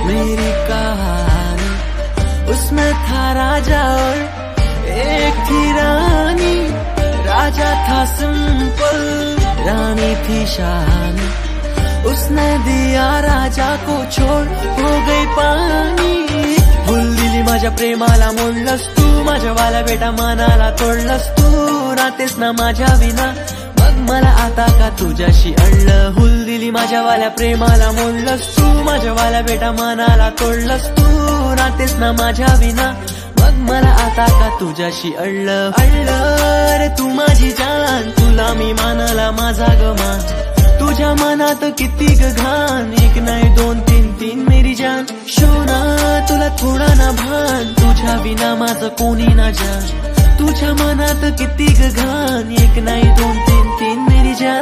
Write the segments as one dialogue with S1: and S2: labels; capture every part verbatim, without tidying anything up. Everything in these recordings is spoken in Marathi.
S1: मेरी कहानी। उसमें था राजा और एक थी रानी। राजा था सिंपल, रानी थी शानी। उसने दिया राजा को छोड़, हो गई पानी। भूल दिली माझ्या प्रेमाला, मोडलंस तू माझ्या वाला बेटा मनाला तोडलंस तू। राहतेस ना माझ्या विना, मग मला आता का तुझ्याशी अडलं। भूल दिली माझ्या वाल्या प्रेमाला, मोडलंस तू माझ्या वाला बेटा मनाला तोडलंस तू। राहतेस ना माझ्या विना, मग मला आता का तुझ्याशी अडलं अडलं रे तू माझी जान। तुला मी मानला माझा गमान, तुझ्या मनात किती ग घाण। एक नाही दोन तीन तीन मेरी जान। शोना तुला थोडा ना भान, तुझ्या विना माझं कोणी ना जान। तुझ्या मनात किती ग घाण, एक नाही दोन तीन तीन मेरी जान।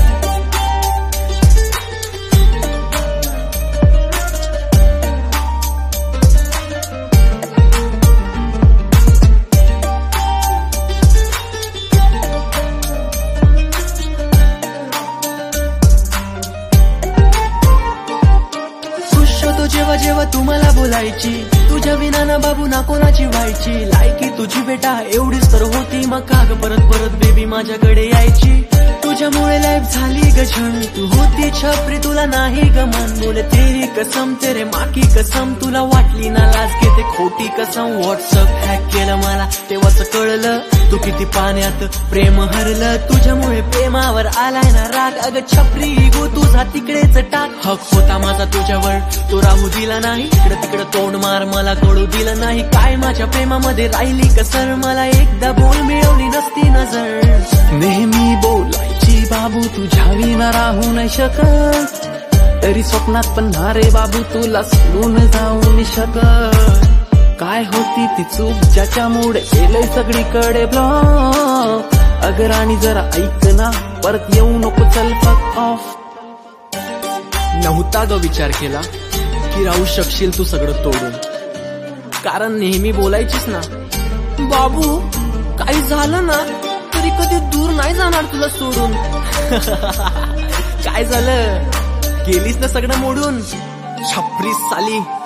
S1: जेव्हा जेव्हा तू मला बोलायची, तुझ्या विना ना बाबू ना कोणाची व्हायची। लायकी तुझी बेटा एवढीच तर होती, मग का ग परत परत बेबी माझ्याकडे यायची। तुझ्यामुळे लाईफ झाली ग छण, तू होती छपरी तुला नाही ग मन। बोले तेरी कसम तेरे माँ की कसम, तुला वाटली ना लाज घेते खोटी कसम। व्हॉट्सअप हॅक केलं मला तेव्हाच कळलं, तू किती पाण्यात प्रेम हरलं। तुझ्यामुळे प्रेमावर आलाय ना राग, अग छपरी गो तुझा तिकडेच टाक। हक होता माझा तुझ्यावर, तो राहू दिला नाही। इकडं तिकडं तोंड मार मला कळू दिलं नाही। काय माझ्या प्रेमामध्ये राहिली कसर, मला एकदा बोल मिळवली नसती नजर। नेहमी बोलायची बाबू तुझ्या विना राहू नाही शकत, तरी स्वप्नात पण ना रे बाबू तुला सोडून जाऊ नाही शकत। काय होती ती चूक ज्याच्यामुळे केलंय सगळीकडे ब्लॉक। अगर आणि जरा ऐक ना, परत येऊ नको चल फक ऑफ। नव्हता ग विचार केला की राहू शकशील तू सगळं तोडून, कारण नेहमी बोलायचीस ना बाबू काही झालं ना तरी कधी दूर नाही जाणार तुला सोडून। काय झालं, गेलीस ना सगळं मोडून छपरी साली।